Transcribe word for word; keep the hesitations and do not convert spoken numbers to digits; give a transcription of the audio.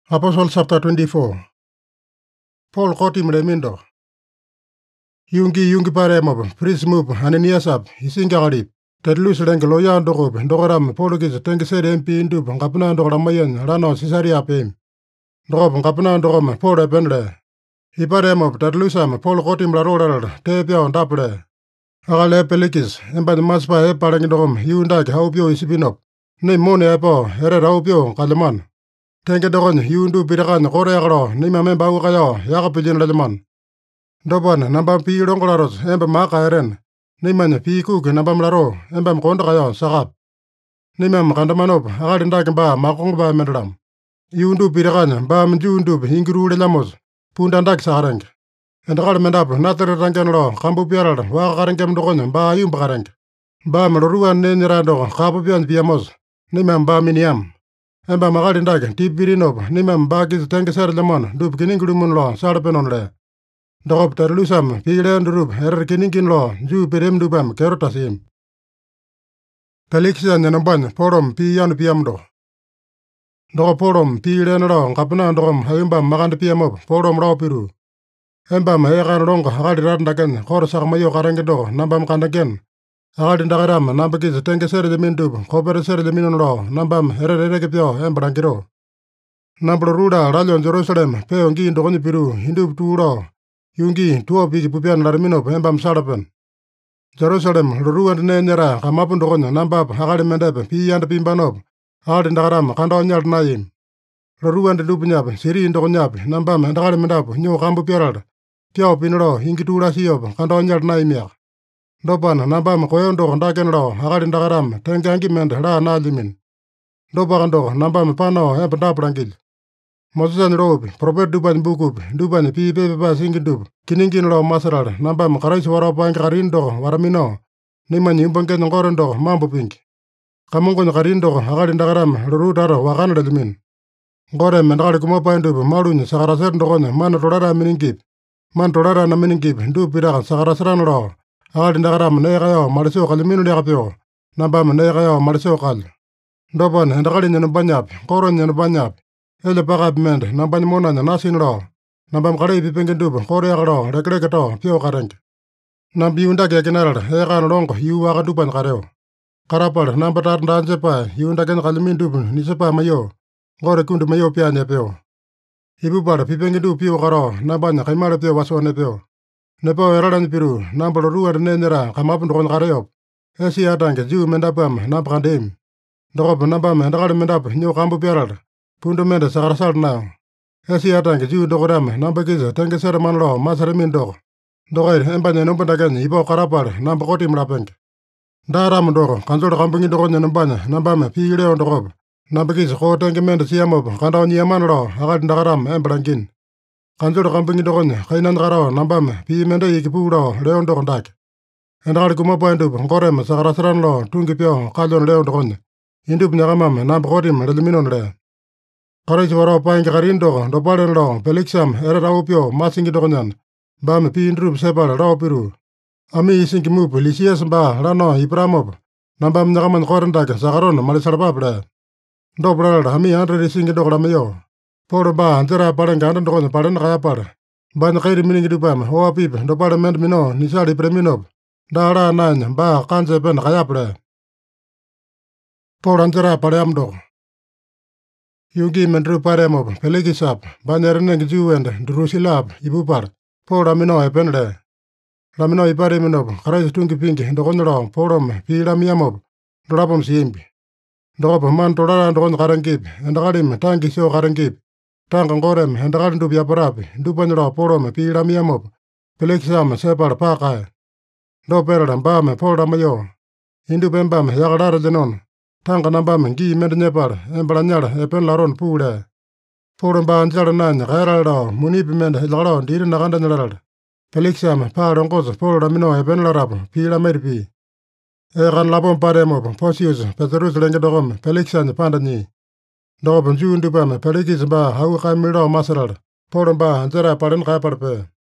Apostle chapter twenty-four. Paul kotim remindo. Yungi yungi paremob, pris move, Ananiasab, Isingarip, Tedlus Lengeloya Dogob, Dogoram, Pologis, Tengised M P Indub, Kapana Doramayan, Rano, Caesarea Pim. Drob, Kapana Dorom, Paul Benle. Hiparemob, Tedlusam, Paul kotim la roller, Tepia on Taple. Agale Pelikis, Emba the Maspa, Parangdom, Yundak, Haupio Isipinop. Name Mone Apo, Herra Haupio, Kalaman. Tenke dogon yundu birakan koreagro nima memba ukayo yakapilin leleman. Doban nambam pi rongolaros emba maka eren. Niman pi kuk nambam laro emba mkonda kayo sakap. Nimam kandamanop akadindakin ba makong ba mendram. Yundu birakan ba menjundu hingru lelamos pundandak sakareng. Endakal mendap natere rangken lo kambu piaral wakakarengkem dogon ba yung bakareng. Ba meloruan nenirando kapu pian piamos. Nimam ba miniam. Emba magalin dag tipirinob nimam bagis tengeser lemon dub kininglumun lo sarpenon le. Dogob terlusam pilen rub er kiningin lo ju perem dubam kerotasim. Peliksan nenamban porom piyan piamdo. Dogo porom pilen lo kapna dogom hayumba magand piamob porom lo piru. Emba mahegan rong hagali randagen korsak mayo karengedo nambam kandagen. Agal dagaram nambakis tengeser lemin dub kopereser leminon lo nambam herereke embrangiro. Nambro ruda ralion Jerusalem peongi ndogoni piru hindub tuuro yungi tuo bigi pupian larmino embam sarapen. Jerusalem ruruan nenera kamapun dogon nambab hagali mendep pi yand pimbanob agal dagaram kando nyal nayim. Ruruan de dubnyab siri ndogonyab nambam dagali mendap nyo kambu piaral piao pinro hingi tuura siyob kando nyal nayimyak. Dopan nambam koyondo ndaken lo hagali dagaram tengangi mend la nalimin. Dopakando nambam pano embda prangil. Mosusan rob prophet duban bukub duban pi pepe ba singin dub kiningin lo masaral nambam karais waro pang karindo waramino niman yumbangken ngorendo mambo pink. Kamungon karindo hagali dagaram rurudaro wakan lelimin. Ngore mendakali kumapain dub malun sakaraser ndogon man tolara miningip. Man tolara na miningip dub pirakan sakaraseran lo. Agal dagaram negayo maliso kalimino negapio nambam negayo maliso kal. Dopan hendakali nyen banyap koron nyen banyap. Ele pakap mend nambany mona nasin lo. Nambam kali pipengin dub kore agro rekrekato pio kareng. Nambi unda kekenaral egan longo yu waga dupan kareo. Karapal nambatar ndansepa yunda ken kalimin dub nisepa mayo. Gore kundu mayo piane pio. Ibu bar pipengin dub pio karo nambanya kaimara pio wasone pio. Nepo eralan piru nambalo ruar nenera kamapun dokon kareyop. Esi atange juu mendapam nampakandim. Dokob nambam endakal mendap nyo kambu piaral. Pundu mende sakarasal nao. Esi atange juu dokoram nambakisa tengeser man lo masarimin doko. Dokoir embanya numpandaken ipo karapal nampakotim lapeng. Daram doko kansol kampungi dokonya nambanya nambame pigileo dokob. Nambakisa ko tenge mende siyamob kandao nyaman lo akal ndakaram embrangin. Kansol kampungi dokonya kainan karo nambam pi mende ikipu lo leon dokon dak. Endakal kumapain dub ngorem sakarasran lo tungi pio kalyon leon dokonya. Indub nyakamam nampakotim leliminon le. Karais waro paing karindo dopalen lo peliksam ere raupio masingi dokonyan. Bam pi indrub sepal raupiru. Ami isingi mup lisias ba rano ipramob. Nambam nyakaman korendak sakaron malisarapap le. Doplal ami andre isingi dokolamayo. Poro ba antera palen gandan dokon palen kaya par. Ban kairi miningi dupam hoa pip dopale mend mino nisali preminob. Dara nany ba kanse pen kaya ple. Poro antera pale amdo. Yungi mendru paremob pelikisap banyareneng juwend drusilab ibupar. Poro amino epen le. Ramino ipare minob karais tungi pingi dokonro porom pilamiamob. Dorapom siimbi. Dokop man tolara dokon karengkip endakalim tangi sio karengkip. Tangkang korem hendakal dub yaparapi dupanro porom pilamiamob. Peliksam separ pakai. Do peradam bame polda mayo. Hindu pembam yakalar denon. Tangka nambam gi mendnyepar embalanyal epen laron pule. Porom ba anjal nanya kairal do munipi mend hilaro diri nakanda nyalaral. Peliksam pa rongkos polda mino epen larap pilamerpi. Egan lapon paremob posius peterus lenge dogom peliksan pandanyi. Dogob njuu ndupam pelikis ba hau kaimilo masaral. Porom ba anjara paren kaya parpe.